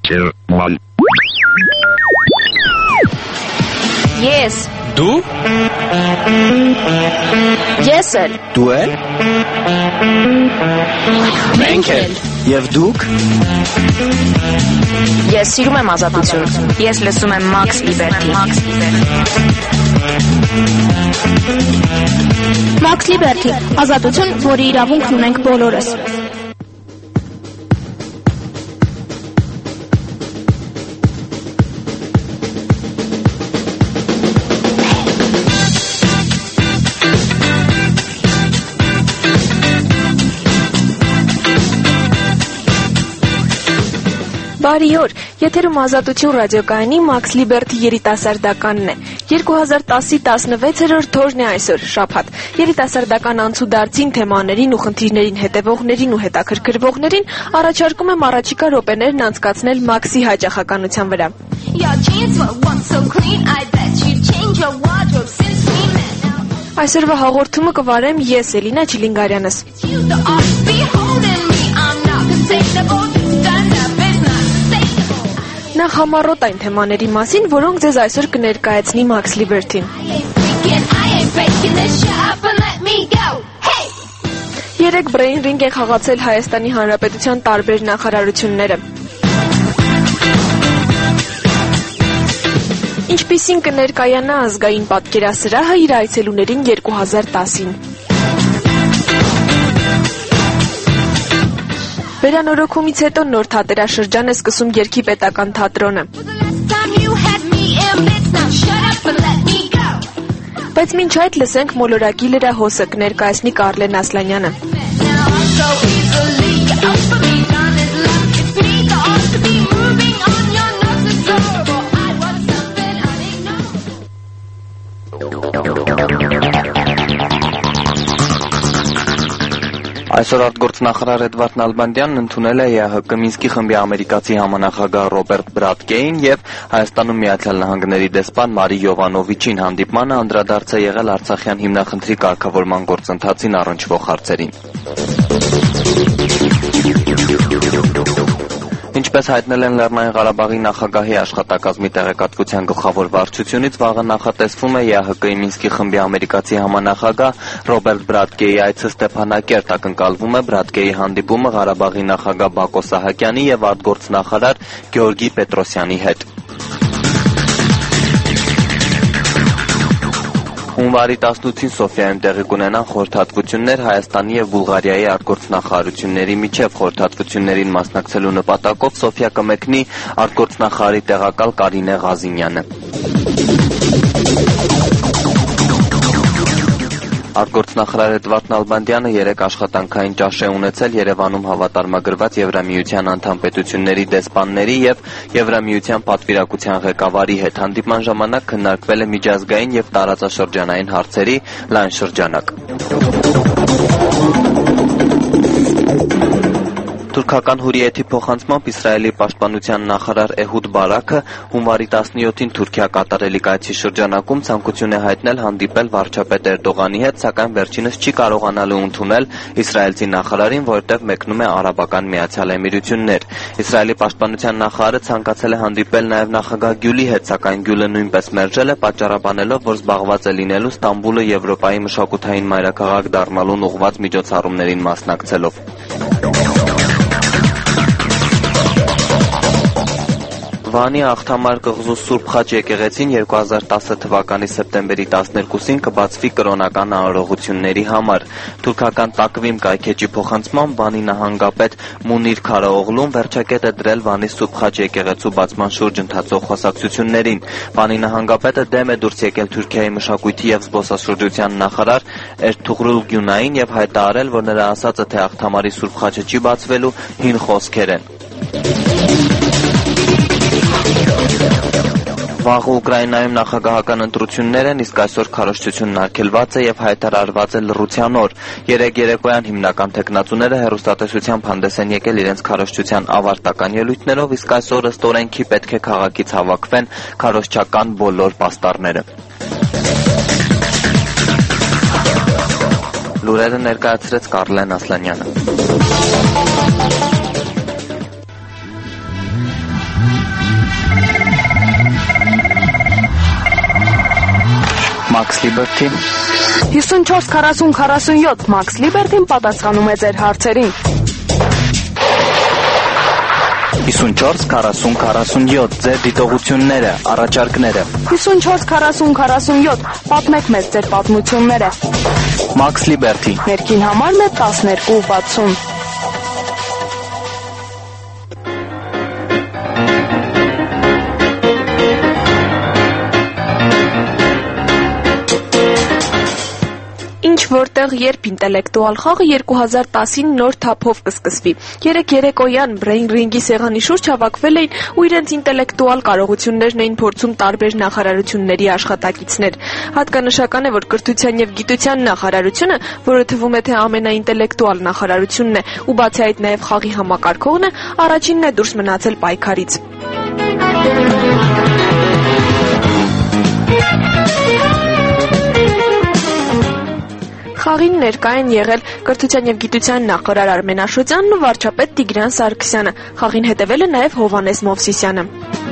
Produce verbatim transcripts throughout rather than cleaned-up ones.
two, one. Yes. Դու? Ես էլ։ Դու էլ։ Մենք էլ։ Եվ դուք։ Ես սիրում եմ ազատություն։ Ես լսում եմ Max Liberty։ Max Liberty, ազատություն, որի իրավունքն ունենք բոլորս։ Բարի օր, եթերում ազատություն ռադիոկայանի Max Liberty երիտասարդականն է։ երկու հազար տասի տասնվեցերորդ թորն է այսօր, շաբաթ։ Երիտասարդական անցուդարձին, թեմաներին ու խնդիրներին հետևողներին ու հետաքրքրվողներին առաջարկում եմ առաջիկա րոպեներն անցկացնել Max-ի հաճախականության վրա։ Այսօրվա հաղորդումը կվարեմ ես, Էլինա Չիլինգարյանս։ Նախ համառոտ այն թեմաների մասին, որոնք ձեզ այսօր կներկայացնի Max Liberty-ն։ Երեք Brain Ring են խաղացել Հայաստանի Հանրապետության տարբեր նախարարությունները։ Ինչպիսին կներկայանա ազգային պատկերասրահը իր այցելուներին երկու հազար տասին։ Վերանորոգումից հետո նոր թատերաշրջան է սկսում Երգի պետական թատրոնը։ Բայց մինչ այդ լսենք մոլորակի լրահոսը կներկայացնի Կարլեն Ասլանյանը։ Այսօր արտգործնախարար Էդվարդ Նալբանդյանն ընդունել է ԵԱՀԿ Մինսկի խմբի ամերիկացի համանախագահ Ռոբերտ Բրադկեին եւ Հայաստանում Միացյալ Նահանգների դեսպան Մարի Յովանովիչին։ Հանդիպմանը անդրադարձ է եղել Արցախյան հիմնախնդրի կարգավորման գործընթացին առնչվող հարցերին։ Ինչպես հայտնել են Լեռնային Ղարաբաղի նախագահի աշխատակազմի տեղեկատվության գլխավոր վարչությունից, վաղը նախատեսվում է ԵԱՀԿ-ի Մինսկի խմբի ամերիկացի համանախագահ Ռոբերտ Բրադկեի այցը Ստեփանակերտ։ Ակնկալվում է Բրադկեի հանդիպումը Ղարաբաղի նախագահ Բակո Սահակյանի եւ արտգործնախարար Գեորգի Պետրոսյանի հետ։ Հունվարի տասնութին Սոֆիայում տեղի կունենան խորհրդատվություններ Հայաստանի եւ Բուլղարիայի արտգործնախարարությունների միջև։ Խորհրդատվություններին մասնակցելու նպատակով Սոֆիա կմեկնի արտգործնախարարի տեղակալ Կարինե Ղազինյանը։ Արտգործնախարար Էդվարդ Նալբանդյանը երեք աշխատանքային ճաշ է ունեցել Երևանում հավատարմագրված Եվրամիության անդամ պետությունների դեսպանների եւ Եվրամիության պատվիրակության ղեկավարի հետ։ Հանդիպման ժամանակ քննարկվել է միջազգային եւ տարածաշրջանային հարցերի լայն շրջանակ։ Թուրքական Հուրիեթի փոխանցմամբ Իսրայելի պաշտպանության նախարար Էհուդ Բարաքը հունվարի տասնյոթին Թուրքիա կատարելիք այցի շրջանակում ցանկություն է հայտնել հանդիպել վարչապետ Էրդողանի հետ, սակայն վերջինս չի կարողանալու ընդունել իսրայելցի նախարարին, որտեղ մեկնում է Արաբական Միացյալ Էմիրություններ։ Իսրայելի պաշտպանության նախարարը ցանկացել է հանդիպել նաև նախագահ Գյուլի հետ, սակայն Գյուլը նույնպես մերժել է, պատճառաբանելով, որ զբաղված է լինելու Ստամբուլը Եվրոպայի մշակութային մայրաքաղաք դառնալուն ուղղված միջոցառումներին մասնակցելով։ Վանի Աղթամար կղզու Սուրբ Խաչ եկեղեցին երկու հազար տասը թվականի սեպտեմբերի տասներկուսին կբացվի կրոնական անարողությունների համար։ Թուրքական Տակվիմ կայքեջի փոխանցմամբ Վանի նահանգապետ Մունիր Քարաօղլուն վերջակետ է դրել Վանի Սուրբ Խաչ եկեղեցու բացման շուրջ ընթացող խոսակցություններին։ Վանի նահանգապետը դեմ է դուրս եկել Թուրքիայի մշակույթի եւ զբոսաշրջության նախարար Էրթուղրուլ Գյունային եւ հայտարարել, որ նրա ասածը, թե Աղթամարի Սուրբ Խաչը չի բացվելու, հին խոսքեր են։ Վաղ Ուկրաինայում նախագահական ընտրություններ են, իսկ այսօր քարոզչությունն արգելված է եւ հայտարարված է լռության օր։ Երեկ երեկոյան հիմնական թեկնածուները հեռուստատեսությամբ հանդես են եկել իրենց քարոզչության ավարտական ելույթներով, իսկ այսօր ըստ օրենքի պետք է քաղաքից հավաքվեն քարոզչական բոլոր պաստառները։ Լուրերը ներկայացրեց Կարլեն Ասլանյանը։ Max Liberty։ հիսունչորս քառասուն քառասունյոթ Max Liberty-ն պատասխանում է ձեր հարցերին։ հիսունչորս քառասուն քառասունյոթ Ձեր դիտողությունները, առաջարկները։ հիսունչորս քառասուն քառասունյոթ Պատմեք մեզ ձեր պատմությունները։ Max Liberty։ Ներքին համարն է տասներկու վաթսուն։ Ինչ որտեղ երբ ինտելեկտուալ խաղը երկու հազար տասին նոր թափով կսկսվի։ Երեք երեկոյան Brain Ring-ի սեղանի շուրջ հավաքվել էին ու իրենց ինտելեկտուալ կարողություններն էին փորձում տարբեր նախարարությունների աշխատակիցներ։ Հատկանշական է, որ կրթության եւ գիտության նախարարությունը, որը թվում է թե ամենաինտելեկտուալ նախարարությունն է, ու բացի այդ նաեւ խաղի համակարգողն է, առաջինն է դուրս մնացել պայքարից։ Խաղին ներկա են եղել կրթության եւ գիտության նախարար Արմեն Աշոտյանն ու վարչապետ Տիգրան Սարգսյանը։ Խաղին հետևել է նաեւ Հովհաննես Մովսիսյանը։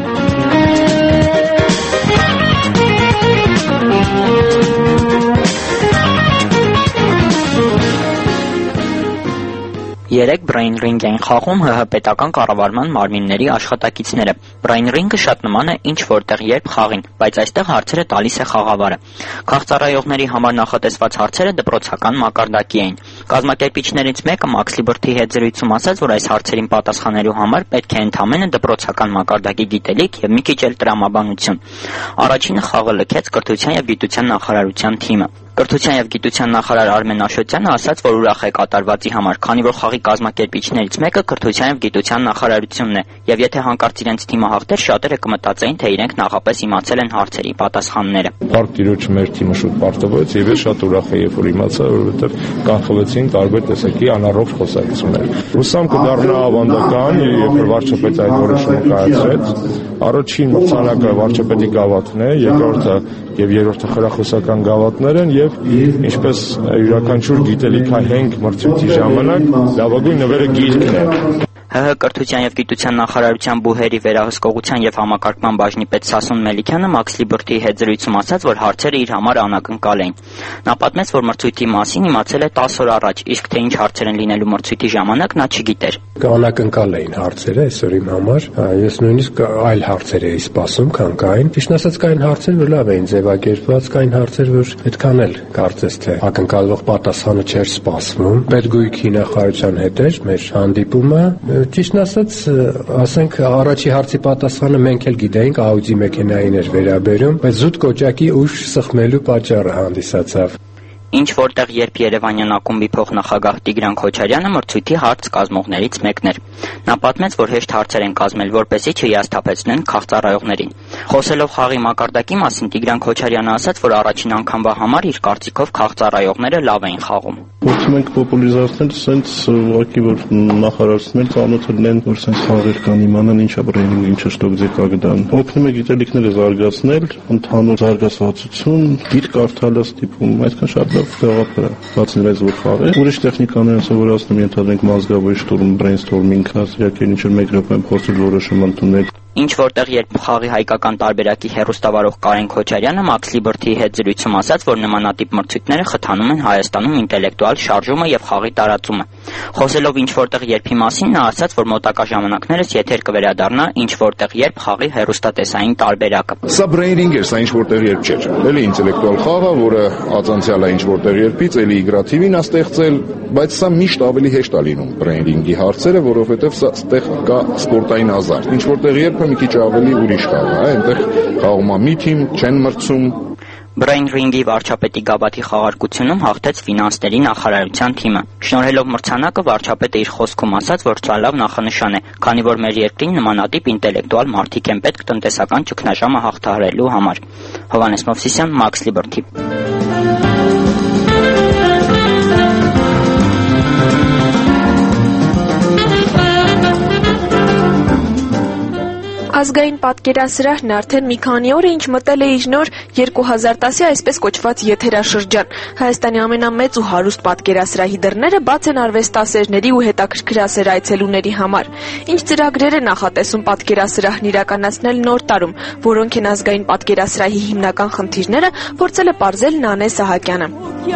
Երեք Brain Ring էին խաղում ՀՀ պետական կառավարման մարմինների աշխատակիցները։ Brain Ring-ը շատ նման է ինչ որտեղ երբ խաղին, բայց այստեղ հարցերը տալիս է խաղավարը։ Քաղծառայողների համար նախատեսված հարցերը դպրոցական մակարդակի էին։ Կազմակերպիչներից մեկը Max Liberty-ի հետ զրույցում ասաց, որ այս հարցերին պատասխանելու համար պետք է ընդամենը դպրոցական մակարդակի գիտելիք եւ մի քիչ էլ տրամաբանություն։ Առաջինը խաղը լքեց կրթության եւ գիտության նախարարության թիմը։ Կրթության եւ գիտության նախարար Արմեն Աշոտյանը ասաց, որ ուրախ է կատարվածի համար, քանի որ խաղի կազմակերպիչներից մեկը կրթության եւ գիտության նախարարությունն է, եւ եթե հանկարծ իրենց թիմը հաղթեր, շատերը կմտածեին, թե իրենք նախապես իմացել են հարցերի պատասխանները։ Բարդ տիրոջ մեր թիմը շուտ պարտվեց եւ ես շատ ուրախ եմ, երբ որ իմացա, որովհետեւ կանխվեցին տարբեր տեսակի անառողջ խոսակցություններ։ Հուսամ կդառնա ավանդական, երբ որ վարչապետը այդ որոշումը կայացրեց, առաջին մրցանակը վարչապետի գավաթն է, երկրորդը եւ երրորդը խրախուսական գավաթներ են եւ ինչպես յուրաքանչյուր գիտելիքահենք մրցույթի ժամանակ լավագույն նվերը գիրքն է։ ՀՀ կրթության եւ գիտության նախարարության բուհերի վերահսկողության եւ համակարգման բաժնի պետ Սասուն Մելիքյանը Max Liberty-ի հետ զրույցում ասաց, որ հարցերը իր համար անակնկալ էին։ Նա պատմեց, որ մրցույթի մասին իմացել է տասը օր առաջ, իսկ թե ինչ հարցեր են լինելու մրցույթի ժամանակ նա չգիտեր։ Անակնկալ էին հարցերը այսօր իմ համար։ Ես նույնիսկ այլ հարցեր էի սպասում, քան կային։ Ճիշտ ասած, կային հարցեր, որ լավ էին ձևակերպված, կային հարցեր, որ այդքան էլ կարծես թե ակնկալվող պատասխանը չէր սպասվում։ Պետգույքի նախարարության հետ էր մեր հանդիպումը։ Ճիշտ ասած, ասենք առաջի հարցի պատասխանը մենք էլ գիտեինք, Audi մեքենային էր վերաբերում, բայց զուտ կոճակի ուժ սխմելու պատճառը հանդիսացավ։ Ինչ որտեղ երբ Երևանյան ակումբի փոխնախագահ Տիգրան Քոչարյանը մրցույթի հարց կազմողներից մեկն էր։ Նա պատմեց, որ հեշտ հարցեր են կազմել, որպեսզի չհիասթափեցնեն քաղծառայողներին։ Խոսելով խաղի մակարդակի մասին, Տիգրան Քոչարյանը ասաց, որ առաջին անգամվա համար իր կարծիքով քաղծառայողները լավ էին խաղում։ Փորձում ենք պոպուլարիզացնել սենց ուղղակի որ նախարարություններ ծանոթ լինեն, որ սենց խաղեր կան, իմանան ինչա բրեյնինգ, ինչա շտոկձե կագդան։ Օգնում է գիտելիքները զարգացնել, ընդհանուր զարգացվածություն, գիրք կարդալը ստիպում, այդքան շատ լավ գաղափար է։ Բացի դրանից որ խաղը, ուրիշ տեխնիկաներ են սովորացնում, ենթադրենք մազգավոյ շտուրմ, brainstorming, հասարակային ինչ-որ մեկ րոպեն փորձել որոշում ընդունել։ Ինչ որտեղ երբ խաղի հայկական տարբերակի հեռուստավարող Կարեն Քոչարյանը Max Liberty-ի հետ զրույցում ասաց, որ նմանատիպ մրցույթները խթանում են Հայաստանում ինտելեկտուալ շարժումը եւ խաղի տարածումը։ Խոսելով ինչ որտեղ երբի մասին, նա ասաց, որ մոտակա ժամանակներս եթեր կվերադառնա ինչ որտեղ երբ խաղի հեռուստատեսային տարբերակը։ Սա brain-ing է, սա ինչ որտեղ երբ չէ։ Էլի ինտելեկտուալ խաղը, որը ածանցյալ է ինչ որտեղ երբից, էլի իգրատիվին է ստեղծել, բայց սա միշտ ավելի հեշտ է լինում brain-ing-ի հարցերը, որովհետեւ սա ստեղ կա սպորտային ազարտ։ Ինչ որտեղ երբ մի քիչ ավելի ուրիշ խաղ է, այնտեղ խաղում է մի թիմ, չեն մրցում։ Brain Ring-ի վարչապետի գավաթի խաղարկությունում հաղթեց ֆինանսների նախարարության թիմը։ Շնորհելով մրցանակը վարչապետը իր խոսքում ասաց, որ սա լավ նախանշան է, քանի որ մեր երկրին նմանատիպ ինտելեկտուալ մարդիկ են պետք տնտեսական ճգնաժամը հաղթահարելու համար։ Հովհաննես Մովսիսյան, Max Liberty։ Ազգային պատկերասրահն արդեն մի քանի օր է ինչ մտել է իր նոր երկու հազար տասի այսպես կոչված եթերաշրջան։ Հայաստանի ամենամեծ ու հարուստ պատկերասրահի դռները բաց են արվեստասերների ու հետաքրքրասեր այցելուների համար։ Ինչ ծրագրեր է նախատեսում պատկերասրահն իրականացնել նոր տարում, որոնք են ազգային պատկերասրահի հիմնական խնդիրները, փորձել է պարզել Նանե Սահակյանը։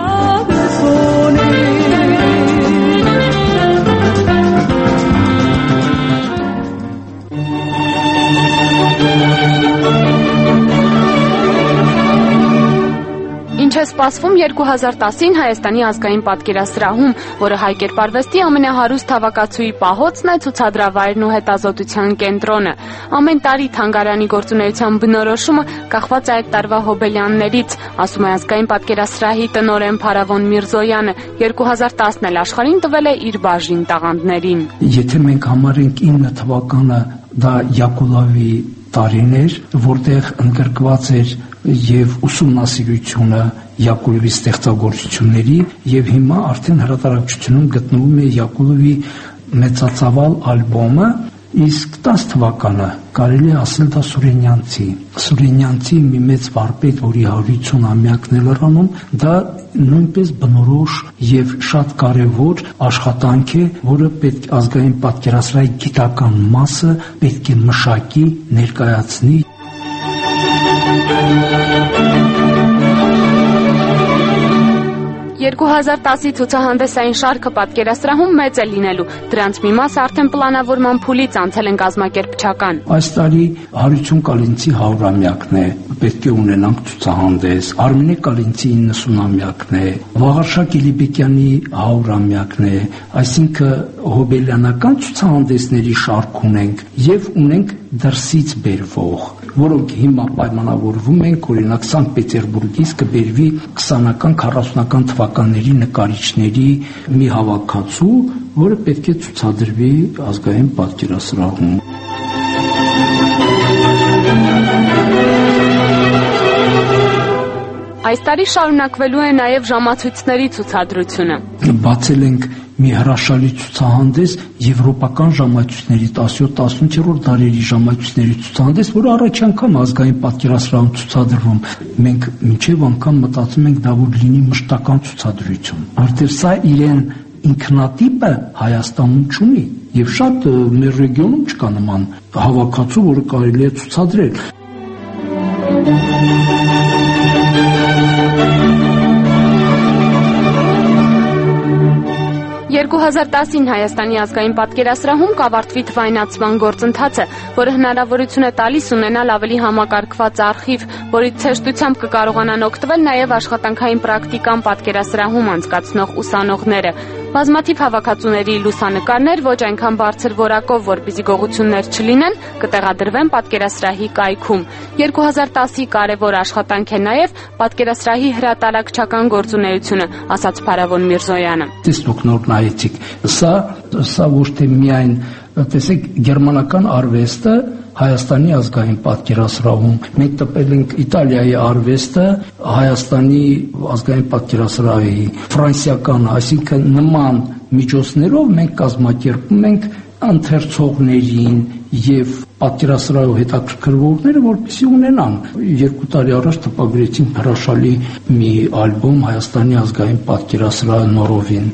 Ինչ է սպասվում երկու հազար տասին Հայաստանի ազգային պատկերասրահում, որը հայ կերպարվեստի ամենահարուստ հավաքածուի պահոցն է, ցուցադրավայրն ու հետազոտության կենտրոնը։ Ամեն տարի թանգարանի գործունեության բնորոշումը կախված է այդ տարվա հոբելյաններից, ասում է ազգային պատկերասրահի տնօրեն Փարավոն Միրզոյանը։ երկու հազար տասն էլ աշխարհին տվել է իր բաժին տաղանդներին։ Եթե մենք համարենք ինը թվականը, դա Յակուլավի տարին էր, որտեղ ընդգրկված էր եւ ուսումնասիրությունը Յակուլովի ստեղծագործությունների, եւ հիմա արդեն հրատարակչությունում գտնվում է Յակուլովի մեծածավալ ալբոմը, իսկ տասը թվականը կարելի է ասել դա Սուրենյանցի։ Սուրենյանցի մի մեծ վարպետ, որի հարյուր ութսուն-ամյակն է լրանում, դա նույնպես բնորոշ եւ շատ կարեւոր աշխատանք է, որը պետք ազգային պատկերասրահի գիտական մասը պետք է մշակի, ներկայացնի։ երկու հազար տասի ցուցահանդեսային շարքը պատկերասրահում մեծ է լինելու։ Դրանց մի մասը արդեն պլանավորման փուլից անցել են կազմակերպչական։ Այս տարի Հարություն Կալինցի հարյուրամյակն է, պետք է ունենանք ցուցահանդես։ Արմինե Կալինցի իննսունամյակն է, Վաղարշակ Իլիբեկյանի հարյուրամյակն է, այսինքն հոբելյանական ցուցահանդեսների շարք ունենք եւ ունենք դրսից բերվող, որոնք հիմա պայմանավորվում են, օրինակ Սանկտ Պետերբուրգից կբերվի քսանական քառասունական թվականների նկարիչների մի հավաքածու, որը պետք է ցուցադրվի ազգային պատկերասրահում։ Այս տարի շարունակվելու է նաև ժամացույցների ցուցադրությունը։ Բացել ենք մի հրաշալի ցուցահանդես եվրոպական ժամացույցների տասնյոթ-տասնութերորդ դարերի ժամացույցների ցուցահանդես, որը առաջ անգամ ազգային պատկերասրահում ցուցադրվում։ Մենք մինչև անգամ մտածում ենք դա որ լինի մշտական ցուցադրություն։ Արդեն սա իրեն ինքնատիպը Հայաստանում չունի եւ շատ մեր ռեգիոնում չկա նման հավաքածու, որը կարելի է ցուցադրել։ երկու հազար տասին Հայաստանի ազգային պատկերասրահում կավարտվի թվայնացման գործընթացը, որը հնարավորություն է տալիս ունենալ ավելի համակարգված արխիվ, որից ցեշտությամբ կկարողանան օգտվել նաև աշխատանքային պրակտիկան պատկերասրահում անցկացնող ուսանողները։ Բազմաթիվ հավաքածուների լուսանկարներ ոչ այնքան բարձր որակով, որպեսզի գողություններ չլինեն, կտեղադրվեն պատկերասրահի կայքում։ երկու հազար տասի կարևոր աշխատանք է նաև պատկերասրահի հրատարակչական գործունեությունը, ասաց Փարավոն Միրզոյանը։ Տեսնոք նոր նայեցիք, սա սա ոչ թե միայն, տեսեք, գերմանական արվեստը Հայաստանի ազգային պատկերասրահում, մենք տպել ենք Իտալիայի արվեստը Հայաստանի ազգային պատկերասրահի, ֆրանսիական, այսինքն նման միջոցներով մենք կազմակերպում ենք ընթերցողներին եւ պատկերասրահով հետաքրքրվողները, որպեսզի ունենան։ Երկու տարի առաջ տպագրեցինք հրաշալի մի ալբոմ Հայաստանի ազգային պատկերասրահի նորովին։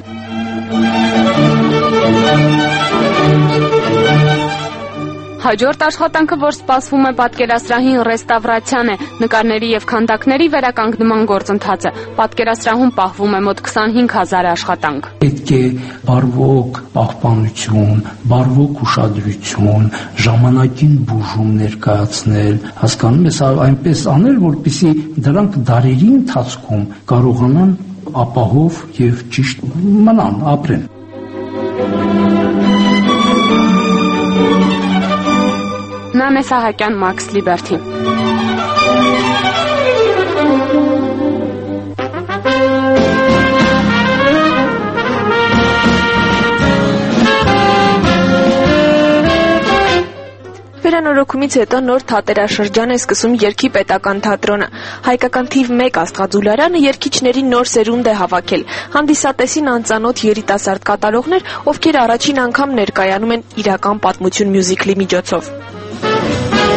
Հաջորդ աշխատանքը, որ սպասվում է պատկերասրահին, ռեստավրացիան է, նկարների եւ քանդակների վերականգնման գործընթացը։ Պատկերասրահում պահվում է մոտ քսանհինգ հազար աշխատանք։ Պետք է բարվոք պահպանություն, բարվոք ուշադրություն, ժամանակին բուժում ներկայացնել, հասկանում ես, այնպես անել, որպեսզի դրանք դարերի ընթացքում կարողանան ապահով եւ ճիշտ մնան, ապրեն։ Նանե Սահակյան, Մաքս Լիբերթի։ Վերանորոգումից հետո նոր թատերաշրջան է սկսում Երգի պետական թատրոնը։ Հայկական թիվ մեկ աստղաձուլարանը երգիչների նոր սերունդ է հավաքել։ Հանդիսատեսին անծանոթ երիտասարդ կատարողներ, ովքեր առաջին անգամ ներկայանում են իրական պատմություն մյուզիկլի միջոցով։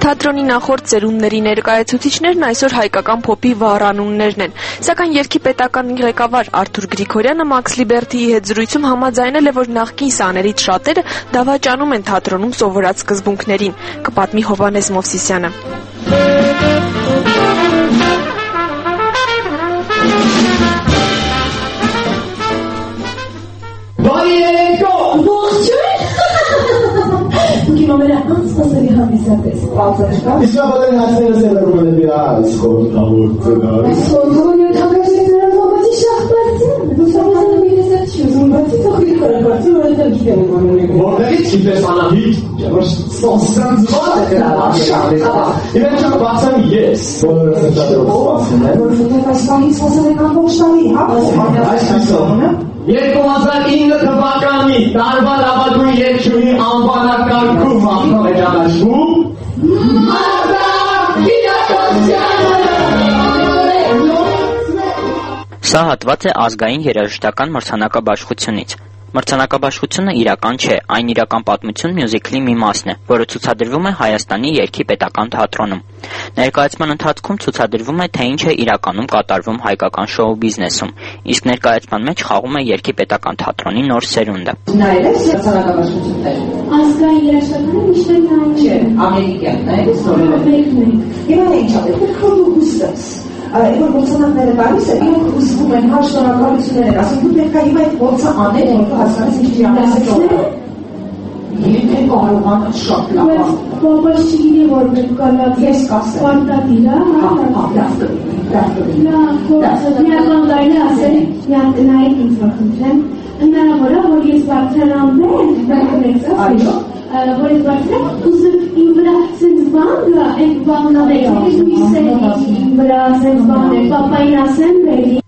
Թատրոնի նախորդ ծերունդների ներկայացուցիչներն այսօր հայկական փոփի վառանուններն են, սակայն երգի պետական ղեկավար Արթուր Գրիգորյանը Մաքս Լիբերթիի հետ զրույցում համաձայնել է, որ նախկին սաներից շատերը դավաճանում են թատրոնում սովորած սկզբունքներին, կպատմի Հովհաննես Մովսիսյանը։ Անսպասելի հանդիսատես, պարզաշկա։ Իսկ ապատեն հացները սևերում են դիա, իսկ խորտավոր ծնար։ Իսկ խորտավոր յոթագաշեք նրան մոմատի շախպարցին, դուսամազանը միլեսատ չի ուզում, բացի թողրի կորակարցին, որ էտեղ գիտեմ ու մանունել։ Որտեղից չիտես անահիտ, որ սոսան զվար է կրավար շախպարցին։ Իվեն չակ բացան ես, բոլորը սեչատերով սպասին է։ Որ շուտև այս պահից սոսան եք ամբողջ տարի, հա։ Այս կիսով, երկու հազար ինը թվականի տարվա լավագույն երգչուհի անվանակարգում անգամ է ճանաչվում Սա հատված է ազգային երաժշտական մրցանակաբաշխությունից։ Մրցանակաբաշխությունը իրական չէ, այն իրական պատմություն մյուզիկլի մի մասն է, որը ցուցադրվում է Հայաստանի երգի պետական թատրոնում։ Ներկայացման ընթացքում ցուցադրվում է, թե ինչ է իրականում կատարվում հայկական շոու բիզնեսում, իսկ ներկայացման մեջ խաղում է երգի պետական թատրոնի նոր սերունդը։ Նայել ես մրցանակաբաշխությունները։ Ազգային երաժշտականը միշտ նայել չէ, ամերիկյան, նայել ես նորերը։ Եվ այն ինչա, դեռ քո գուստս։ Որ գործանակները գալիս է, իրենք ուզվում են հա շնորհակալություններ են ասում, դու պետք է հիմա այդ գործը անել, որ դու հասկանաս ինչ իրականացնելը։ Եթե կարողանա շատ լավ։ Բաբաս չգիտի, որ պետք կարա ես կասեմ։ Պարտադիր է, հա, լավ կլինի, լավ կլինի։ Իրական գայլը ասել, նայեք ինձ մխնդրեմ, հնարավոր է, որ ես բարձրանալու եմ, այո, որ ես բարձրեմ, ուզում իմ վրա սենց բան գա, այդ բանն ավեք, ես միսել իմ վրա սենց բան է, պապային ասեմ բերի։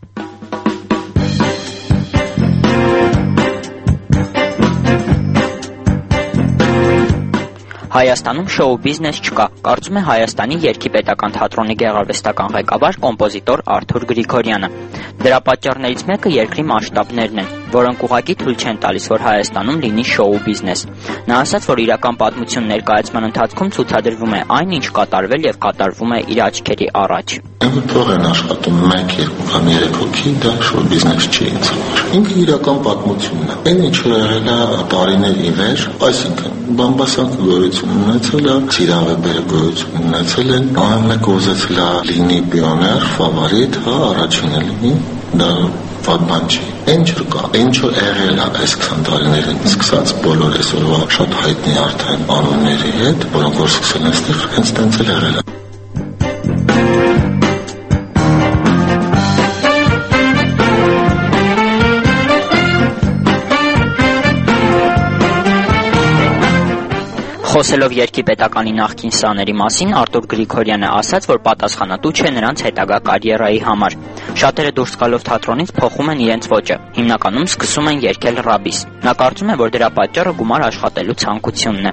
Հայաստանում շոու բիզնես չկա, կարծում է Հայաստանի երգի պետական թատրոնի գեղարվեստական ղեկավար կոմպոզիտոր Արթուր Գրիգորյանը։ Դրա պատճառներից մեկը երկրի մասշտաբներն են, որոնք ուղղակի թույլ չեն տալիս, որ Հայաստանում լինի շոու բիզնես։ Նա ասաց, որ իրական պատմություն ներկայացման ընթացքում ցուցադրվում է այն, ինչ կատարվել եւ կատարվում է իր աչքերի առաջ։ Այնու փող են աշխատում մեկ, երկու կամ երեք հոգի, դա շոու բիզնես չի ինձ համար։ Ինքը իրական պատմությունն է։ Այն ինչ որ եղել է տարիներ ի վեր, այսինքն բամբասանքը գոյություն ունեցել է, ծիրավեբերը գոյություն ունեցել են, ամենը ուզեցել է լինի պիոներ, ֆավորիտ, հա, առաջինը լինի, դա վատ բան չի։ Ինչ կա, ինչ որ եղել է այս քսան տարիներին, սկսած բոլոր այսօրվա շատ հայտնի արդեն անունների հետ, որոնք որ սկսել են այստեղ, հենց տենց էլ եղել է։ Խոսելով երգի պետականի նախկին սաների մասին, Արթուր Գրիգորյանը ասաց, որ պատասխանատու չէ նրանց հետագա կարիերայի համար։ Շատերը դուրս գալով թատրոնից փոխում են իրենց ոճը, հիմնականում սկսում են երգել ռաբիս։ Նա կարծում է, որ դրա պատճառը գումար աշխատելու ցանկությունն է։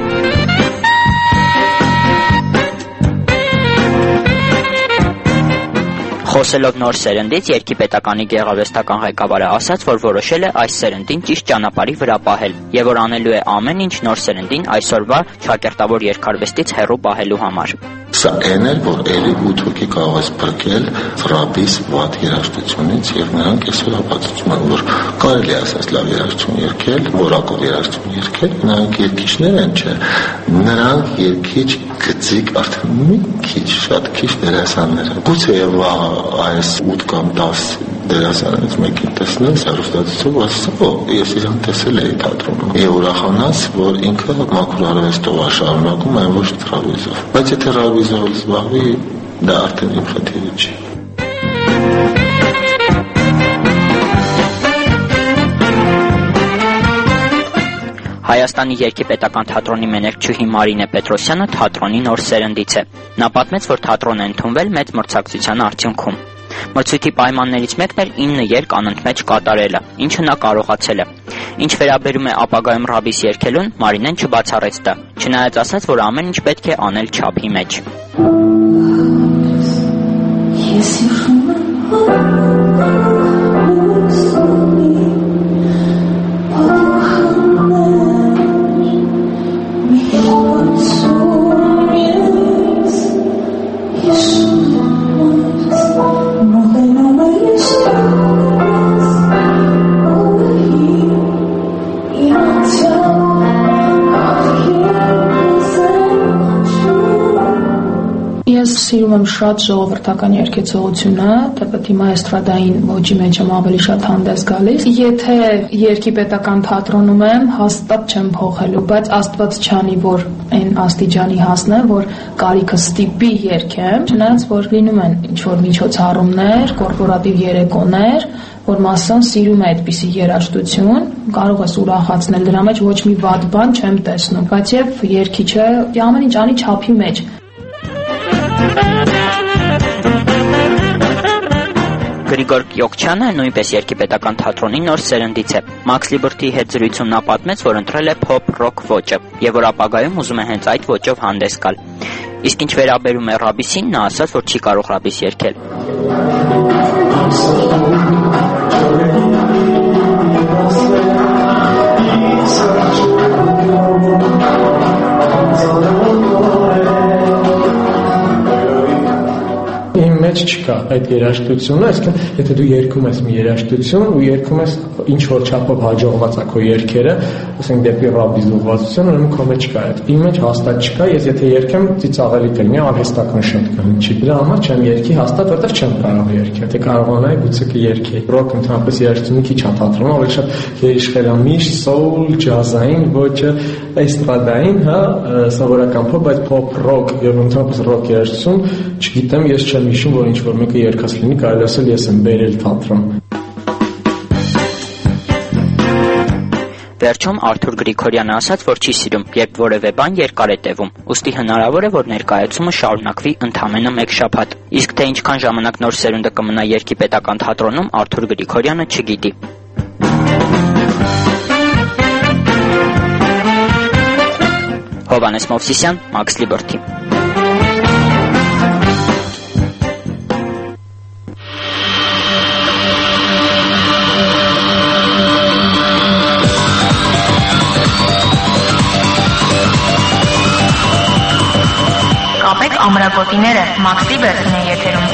Խոսելով նոր սերնդից, երգի պետականի գեղարվեստական ղեկավարը ասաց, որ որոշել է այս սերնդին ճիշտ ճանապարհի վրա պահել եւ որ անելու է ամեն ինչ նոր սերնդին այսօրվա շակերտավոր երգարվեստից հեռու պահելու համար։ Սա այն է, որ ելի ութ հոգի կարող է բրկել ռաբիս վատ երաժշտությունից եւ նրանք այսօր ապացուցում են, որ կարելի է ասած լավ երաժշտություն երգել, որակով երաժշտություն երգել, նրանք երգիչներ են, չէ։ Նրանք երգիչ գծիկ արդեն մի քիչ, շատ քիչ դերասաններ են։ Գուցե եւ այս ութ կամ դաս դերասաններից մեկին տեսնես հեռուստացույցով, ասես, օ, ես իրան տեսել էի թատրոնում։ Եվ ուրախանաս, որ ինքը մաքուր արվեստով է շարունակում, այն ոչ ռաբիզով։ Բայց եթե ռաբիզով զբաղվի, դա արդեն իմ խնդիրը չի։ Հայաստանի երգի պետական թատրոնի մենեջեր Մարինե Պետրոսյանը թատրոնի նոր սերնդից է։ Նա պատմեց, որ թատրոնն է ընդունվել մեծ մրցակցության արդյունքում։ Մրցույթի պայմաններից մեկն էր ինը երգ անընդմեջ կատարելը, ինչը նա կարողացել է։ Ինչ վերաբերում է ապագայում ռաբիս երգելուն, Մարինեն չբացառեց դա, չնայած ասաց, որ ամեն ինչ պետք է անել չափի մեջ։ Ես հիշում եմ սիրում եմ շատ ժողովրդական երգեցողությունը, թեպետ հիմա էստրադային ոճի մեջ եմ ավելի շատ հանդես գալիս։ Եթե երգի պետական թատրոնում եմ, հաստատ չեմ փոխելու, բայց Աստված չանի, որ այն աստիճանի հասնեմ, որ կարիքը ստիպի երգեմ, չնայած որ լինում են ինչ-որ միջոցառումներ, կորպորատիվ երեկոներ, որ մասսան սիրում է այդպիսի երաժշտություն, կարող ես ուրախացնել, դրա մեջ ոչ մի վատ բան չեմ տեսնում, բայց եւ երգիչը ամեն ինչ անի չափի մեջ։ Գրիգոր Կյոկչյանը նույնպես երգի պետական թատրոնի նոր սերնդից է։ Մաքս Լիբերթի հետ զրույցում նա պատմեց, որ ընտրել է փոփ-ռոք ոճը եւ որ ապագայում ուզում է հենց այդ ոճով հանդես գալ։ Իսկ ինչ վերաբերում է Ռաբիսին, նա ասաց, որ չի կարող Ռաբիս երգել։ Իմ մեջ չկա այդ երաժշտությունը, այսինքն եթե դու երգում ես մի երաժշտություն ու երգում ես ինչ որ չափով հաջողված է քո երգերը, ասենք դեպի ռաբի զուգվածություն, ուրեմն քո մեջ չկա այդ։ Իմ մեջ հաստատ չկա, ես եթե երգեմ ծիծաղելի կլինի, արհեստական շատ կհնչի։ Դրա համար չեմ երգի հաստատ, որտեղ չեմ կարող երգել։ Եթե կարողանայի, գուցե կերգեի։ Ռոք ընդհանրապես երաժշտությունը քիչ է թատրոնում, ավելի շատ երիշխելամիշ, սոուլ, ջազային ոճը, էստրադային, հա, սովորական փոփ, բայց փոփ ռոք եւ ընդհանրապես ռոք երաժշտություն, չգիտեմ, ես չեմ հիշում, որ ինչ-որ մեկը երգած լինի, կարելի ասել ես եմ բերել թատրոն։ Վերջում Արթուր Գրիգորյանը ասաց, որ չի սիրում, երբ որևէ բան երկար է տևում, ուստի հնարավոր է, որ ներկայացումը շարունակվի ընդամենը մեկ շաբաթ։ Իսկ թե ինչքան ժամանակ նոր սերունդը կմնա երգի պետական թատրոնում, Արթուր Գրիգորյանը չգիտի։ Հովհաննես Մովսիսյան, Մաքս Լիբերթի։ Կապեք ամրակոտիները, Մաքս Լիբերթին է եթերում։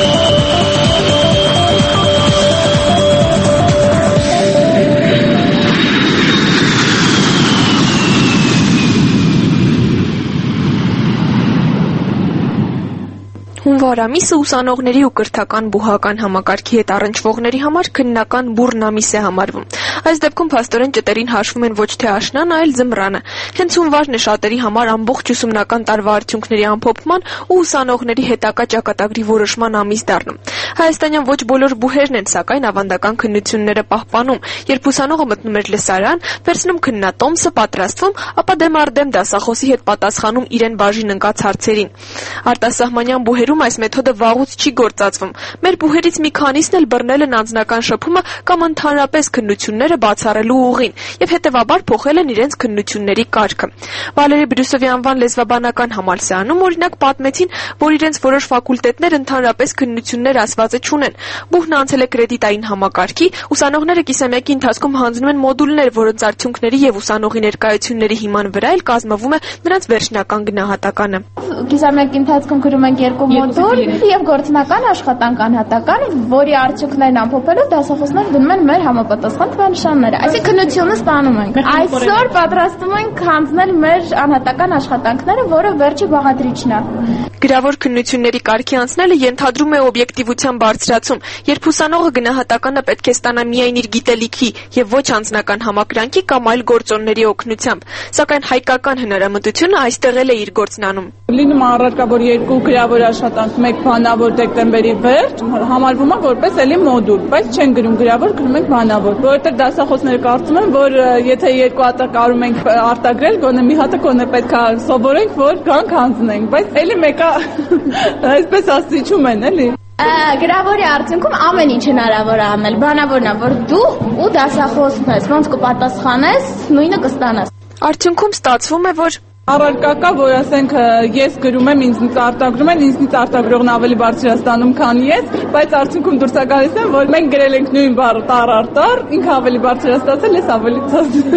Հունվար ամիսը ուսանողների ու կրթական բուհական համակարգի հետ առնչվողների համար քննական բուռն ամիս է համարվում։ Այս դեպքում փաստորեն ճտերին հաշվում են ոչ թե աշնանը, այլ ձմռանը։ Հենց հունվարն է շատերի համար ամբողջ ուսումնական տարվա արդյունքների ամփոփման ու ուսանողների հետագա ճակատագրի որոշման ամիս դառնում։ Հայաստանյան ոչ բոլոր բուհերն են, սակայն ավանդական քննությունները պահպանում։ Երբ ուսանողը մտնում էր լսարան, վերցնում քննատոմսը, պատրաստվում, ապա դեմառդեմ դասախոսի հետ պատասխանում իրեն բաժին ընկած հարցերին։ Արտասահմանյան բուհերում այս մեթոդը վաղուց չի գործածվում։ Մեր բուհերից մի քանիսն էլ բռնել են անձնական շփումը կամ ընդհանրապես քննությունները բացառելու ուղին եւ հետեւաբար փոխել են իրենց քննությունների կարգը։ Վալերի Բրյուսովի անվան լեզվաբանական համալսարանում օրինակ պատմեցին, որ իրենց որոշ ֆակուլտետներ ընդհանրապես քննություններ ասվածը չունեն։ Բուհն անցել է կրեդիտային համակարգի, ուսանողները կիսամյակի ընթացքում հանձնում են մոդուլներ, որոնց արդյունքների եւ ուսանողի ներկայությունների հիման վրա էլ կազմվում է նրանց վերջնական գնահատականը։ Կիսամյակի ընթացքում գրում ենք երկու մոդուլ եւ գործնական աշխատանք անհատական, որի արդյունքներն ամփոփելով դասախոսները դնում են մեր համապատասխան թվանշանները։ Այսինքն քննությունը ստանում ենք։ Այսօր պատրաստում ենք հանձնել մեր անհատական աշխատանքները, որը վերջի բաղադրիչն է։ Գրավոր քննությունների կարգի անցնելը ենթադրում է օբյեկտիվության բարձրացում, երբ ուսանողը գնահատականը պետք է ստանա միայն իր գիտելիքի եւ ոչ անձնական համակրանքի կամ այլ գործոնների օգնությամբ, սակայն հայկական հնարամտությունը այստեղ էլ է իր գործն անում։ Լինում առարկա, որ երկու գրավոր աշխատանք, մեկ բանավոր դեկտեմբերի վերջ, համարվում է որպես էլի մոդուլ, բայց չեն գրում գրավոր, գրում ենք բանավոր, որովհետեւ դասախոսները կարծում են, որ եթե երկու հատ կարում ենք արտագրել, գոնե մի հատը գոնե պետք է սովորենք, որ գանք հանձնենք, բայց էլի մեկը այսպես աստիճում են, էլի։ Գրավորի արդյունքում ամեն ինչ հնարավոր է անել, բանավորն է, որ դու ու դասախոսն ես, ոնց կպատասխանես, նույնը կստանաս։ Արդյունքում ստացվում է, որ առարկա կա, որ ասենք ես գրում եմ, ինձնից արտագրում են, ինձնից արտագրողն ավելի բարձր է ստանում, քան ես, բայց արդյունքում դուրս է գալիս են, որ մենք գրել ենք նույն բառը տար արտար, ինքը ավելի բարձր է ստացել, ես ավելի ցած։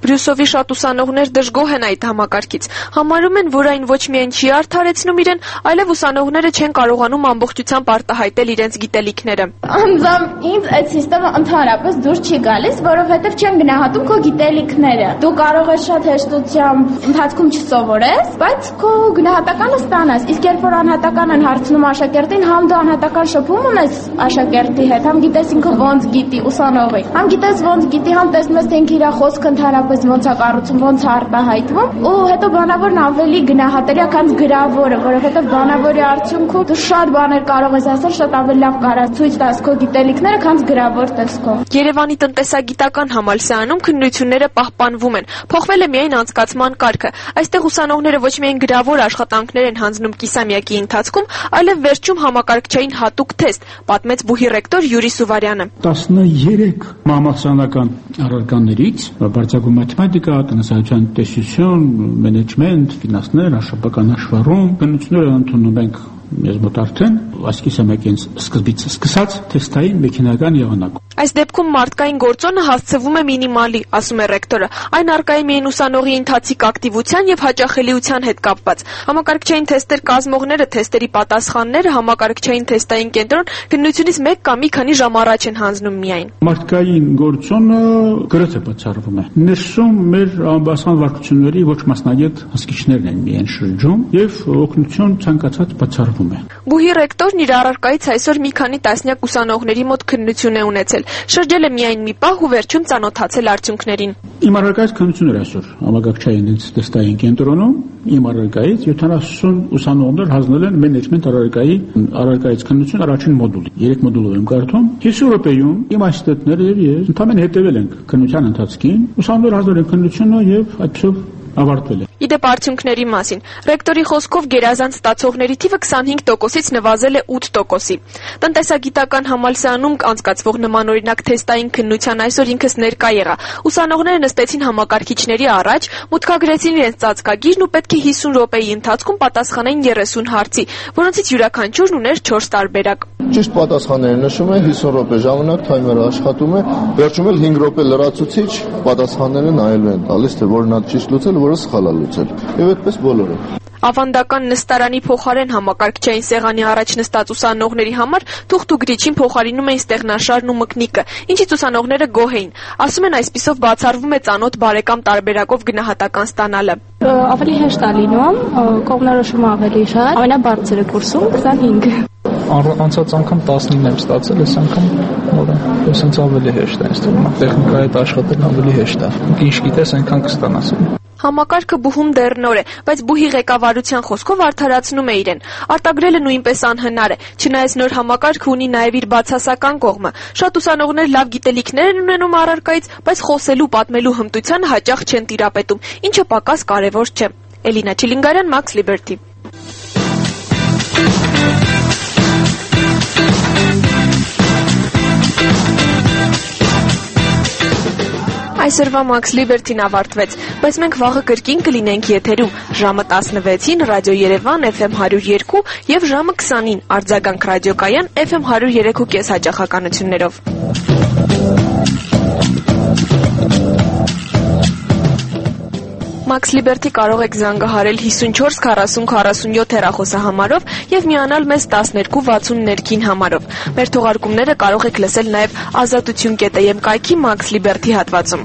Բրյուսովի շատ ուսանողներ դժգոհ են այդ համակարգից։ Համարում են, որ այն ոչ միայն չի արդարեցնում իրեն, այլև ուսանողները չեն կարողանում ամբողջությամբ արտահայտել իրենց գիտելիքները։ Անձամբ ինձ այդ համակարգը ընդհանրապես դուր չի գալիս, որովհետև չեն գնահատում քո գիտելիքները։ Դու կարող ես շատ հեշտությամբ ընթացքում չսովորես, բայց քո գնահատականը ստանաս։ Իսկ երբ որ անհատական են հարցնում աշակերտին, համ դու անհատական շփում ունես աշակերտի հետ, համ գիտես ինքը ոնց գիտի ուսանողի, համ գիտես ոնց գիտի, համ տեսնում ես թե ինքը իր խոսքը ընդհանրապես ոնց է կառուցում, ոնց է արտահայտվում, ու հետո բանավորն ավելի գնահատելի է, քան գրավորը, որովհետև բանավորի արդյունքում դու շատ բաներ կարող ես ասել, շատ ավելի լավ կարող ցույց տաս քո գիտելիքները, քան գրավոր տեսքով։ Երևանի տնտեսագիտական համալսարանում քննությունները պահպանվում են։ Փոխվել է միայն անցկացման կարգը։ Այստեղ ուսանողները ոչ միայն գրավոր աշխատանքներ են հանձնում կիսամյակի ընթացքում, այլև վերջում համակարգչային հատուկ թեստ, պատմեց բուհի ռեկտոր Յուրի Սուվարյանը։ տասներեք համալսարանական առարկաներից բարձրագույն մաթեմատիկա, տնտեսական տեսություն, մենեջմենտ, ֆինանսներ, աշխատական հաշվառում, քննությունները ընդունում ենք մեզ մոտ արդեն ասկիսամեկից սկզբից սկսած թեստային մեքենական եղանակ։ Այս դեպքում մարդկային գործոնը հասցվում է մինիմալի, ասում է ռեկտորը։ Այն արկայի միայն ուսանողի ընթացիկ ակտիվության եւ հաճախելիության հետ կապված։ Համակարգչային թեստեր կազմողները թեստերի պատասխանները համակարգչային թեստային կենտրոն քննությունից մեկ կամ մի քանի ժամ առաջ են հանձնում միայն։ Մարդկային գործոնը գրեթե բացառվում է։ Ներսում մեր ամբասան վարքությունների ոչ մասնագետ հսկիչներն են միայն շրջում եւ օգնություն ցանկացած բացառվում։ Բուհի ռեկտորն իր առարկայից այսօր մի քանի տասնյակ ուսանողների մոտ քննություն է ունեցել։ Շրջել է միայն մի պահ ու վերջում ծանոթացել արդյունքներին։ Իմ առարկայից քննություններ այսօր համակարգչային թեստային կենտրոնում իմ առարկայից յոթանասուն ուսանողներ հանձնել են մենեջմենտ առարկայի առարկայից քննություն առաջին մոդուլի։ Երեք մոդուլով եմ կարդում։ հիսուն րոպեում իմ ասիստենտները եւ ես ընդհանրապես հետեւել ենք քննության ընթացքին։ Ուսանողները հանձնել են քննությունը եւ այդպես ավարտվել է։ Իդեպ արդյունքների մասին։ Ռեկտորի խոսքով գերազանց ստացողների թիվը քսանհինգ տոկոսից նվազել է ութ տոկոսի։ Տնտեսագիտական համալսարանում անցկացվող նմանօրինակ թեստային քննության այսօր ինքս ներկա եղա։ Ուսանողները նստեցին համակարգիչների առաջ, մուտքագրեցին իրենց ծածկագիրն ու պետք է հիսուն րոպեի ընթացքում պատասխանեին երեսուն հարցի, որոնցից յուրաքանչյուրն ուներ չորս տարբերակ։ Ճիշտ պատասխանները նշում է հիսուն րոպե ժամանակ թայմերը աշխատում է, վերջում էլ հինգ րոպե լրացուցիչ պատասխանները նայելու են տալիս, թե որն է ճիշտ լուծել, որը սխալ է լուծել։ Եվ այդպես բոլորը։ Ավանդական նստարանի փոխարեն համակարգչային սեղանի առաջ նստած ուսանողների համար թուղթուգրիչին փոխարինում էին ստեղնաշարն ու մկնիկը, ինչից ուսանողները գոհ էին։ Ասում են, այսպիսով բացառվում է ծանոթ բարեկամ տարբերակով գնահատական ստանալը։ Ավելի հեշտ է լինում, կողմնորոշումը ավելի շատ, ամենաբարձրը կուրսում քսանհինգ։ Անցած անգամ տասնինը եմ ստացել, այս անգամ նորը, այսինքն ավելի հեշտ է, այստեղ տեխնիկայի հետ աշխատել ավելի հեշտ է։ Ինչ գիտես, այնքան կստանաս։ Համակարգը բուհում դեռ նոր է, բայց բուհի ղեկավարության խոսքով արդարացնում է իրեն։ Արտագրելը նույնպես անհնար է, չնայած նոր համակարգը ունի նաև իր բացասական կողմը։ Շատ ուսանողներ լավ գիտելիքներ են ունենում առարկայից, բայց խոսելու, պատմելու հմտությանը հաճախ չեն տիրապետում, ինչը պակաս կարևոր չէ։ Էլինա Չիլինգարյան, Max Liberty։ Այսօրվա Max Liberty-ն ավարտվեց, բայց մենք վաղը կրկին կլինենք եթերում ժամը տասնվեցին Ռադիո Երևան Էֆ Էմ հարյուր երկու եւ ժամը քսանին Արձագանք ռադիոկայան Էֆ Էմ հարյուր երեք ու կես հաճախականություններով։ Max Liberty կարող եք զանգահարել հիսունչորս քառասուն քառասունյոթ հեռախոսահամարով եւ միանալ մեզ տասներկու վաթսուն ներքին համարով։ Մեր թողարկումները կարող եք լսել նաեւ ազատություն կետ էմ կայքի Max Liberty հատվածում։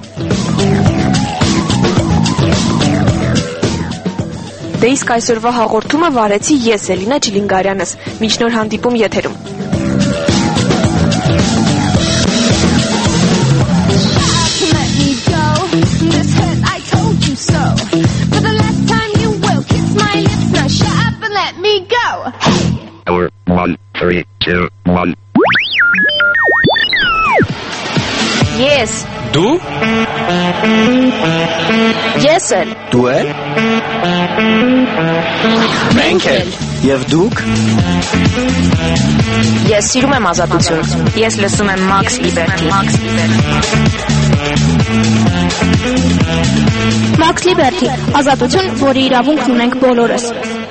Դե իսկ այսօրվա հաղորդումը վարեցի ես, Էլինա Չիլինգարյանս։ Մինչ նոր հանդիպում եթերում։ So, for the last time you will kiss my lips. Now shut up and let me go. Hey! Four, one, three, two, one. Yes. Du? Yes, sir. Du է? Մենք էլ։ Եվ դուք? Ես սիրում եմ ազատություն։ Ես լսում եմ Max Liberty։ Max Max Liberty, ազատություն, որի իրավունքն ունենք բոլորս։